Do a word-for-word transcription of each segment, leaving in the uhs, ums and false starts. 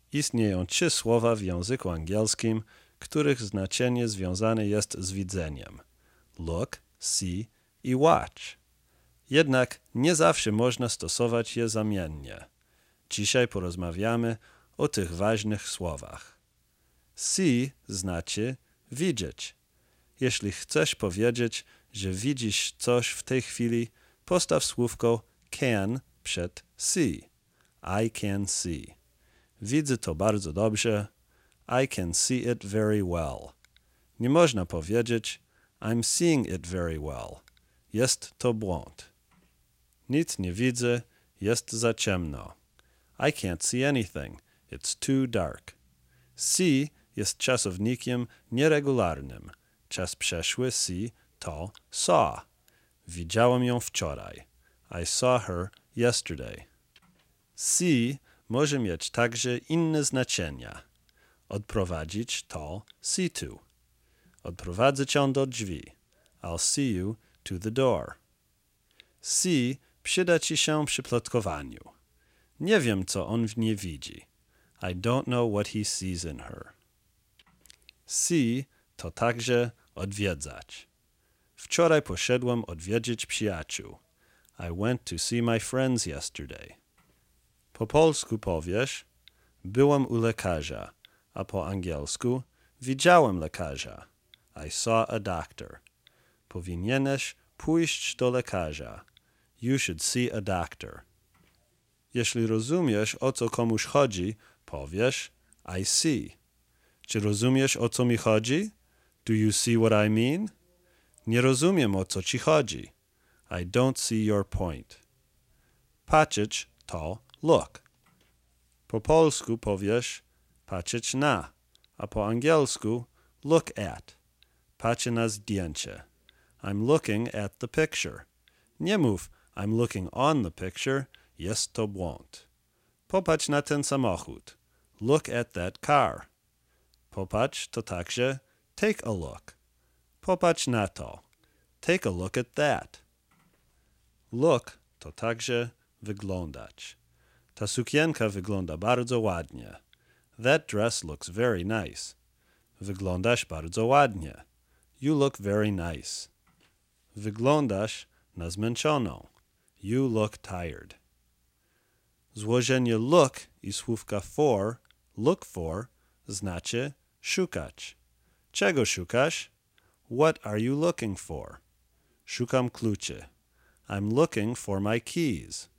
Istnieją trzy słowa w języku angielskim, których znaczenie związane jest z widzeniem. Look, see i watch. Jednak nie zawsze można stosować je zamiennie. Dzisiaj porozmawiamy o tych ważnych słowach. See znaczy widzieć. Jeśli chcesz powiedzieć, że widzisz coś w tej chwili, postaw słówko can przed see. I can see. Widzę to bardzo dobrze. I can see it very well. Nie można powiedzieć I'm seeing it very well. Jest to błąd. Nic nie widzę, jest za ciemno. I can't see anything. It's too dark. See jest czasownikiem nieregularnym. Czas przeszły see to saw. Widziałem ją wczoraj. I saw her yesterday. See może mieć także inne znaczenia. Odprowadzić to see to. Odprowadzę cię do drzwi. I'll see you to the door. See przyda ci się przy plotkowaniu. Nie wiem, co on w niej widzi. I don't know what he sees in her. See to także odwiedzać. Wczoraj poszedłem odwiedzić przyjaciół. I went to see my friends yesterday. Po polsku powiesz byłem u lekarza, a po angielsku widziałem lekarza. I saw a doctor. Powinieneś pójść do lekarza. You should see a doctor. Jeśli rozumiesz, o co komuś chodzi, powiesz I see. Czy rozumiesz, o co mi chodzi? Do you see what I mean? Nie rozumiem, o co ci chodzi. I don't see your point. Patrzeć to look. Po polsku powiesz patrzeć na, a po angielsku look at. Patrzę na zdjęcie. I'm looking at the picture. Nie mów I'm looking on the picture. Jest to błąd. Popatrz na ten samochód. Look at that car. Popatrz to także take a look. Popatrz na to. Take a look at that. Look to także wyglądać. Ta sukienka wygląda bardzo ładnie. That dress looks very nice. Wyglądasz bardzo ładnie. You look very nice. Wyglądasz na zmęczoną. You look tired. Złożenie look i słówka for, look for, znaczy szukać. Czego szukasz? What are you looking for? Szukam kluczy. I'm looking for my keys.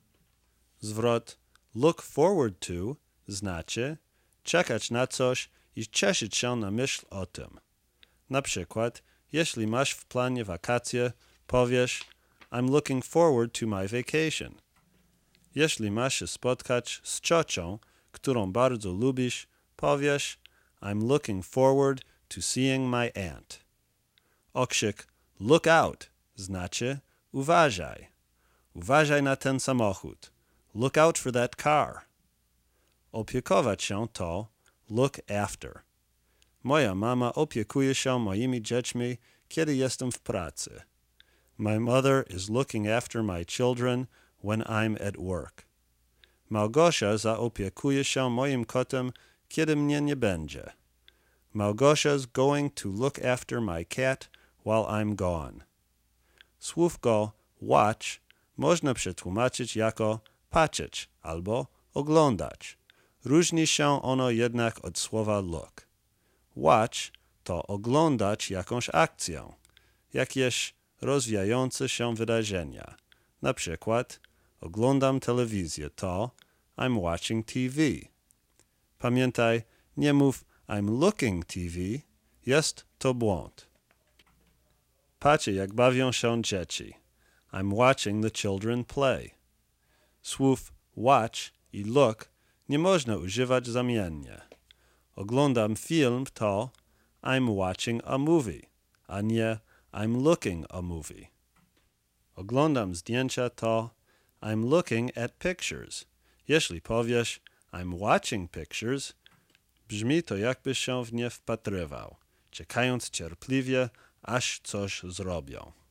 Zwrot look forward to znaczy czekać na coś i cieszyć się na myśl o tym. Na przykład, jeśli masz w planie wakacje, powiesz I'm looking forward to my vacation. Jeśli masz się spotkać z ciocią, którą bardzo lubisz, powiesz I'm looking forward to seeing my aunt. Okrzyk look out znaczy uważaj. Uważaj na ten samochód. Look out for that car. Opiekować się to look after. Moja mama opiekuje się moimi dziećmi, kiedy jestem w pracy. My mother is looking after my children when I'm at work. Małgosia zaopiekuje się moim kotem, kiedy mnie nie będzie. Małgosia's going to look after my cat while I'm gone. Słówko watch można przetłumaczyć jako patrzeć albo oglądać. Różni się ono jednak od słowa look. Watch to oglądać jakąś akcję, jakieś rozwijające się wydarzenia. Na przykład oglądam telewizję to I'm watching T V. Pamiętaj, nie mów I'm looking T V, jest to błąd. Patrzę, jak bawią się dzieci. I'm watching the children play. Słów watch i look nie można używać zamiennie. Oglądam film to I'm watching a movie, a nie I'm looking a movie. Oglądam zdjęcia to I'm looking at pictures. Jeśli powiesz I'm watching pictures, brzmi to jakbyś się w nie wpatrywał, czekając cierpliwie, aż coś zrobią.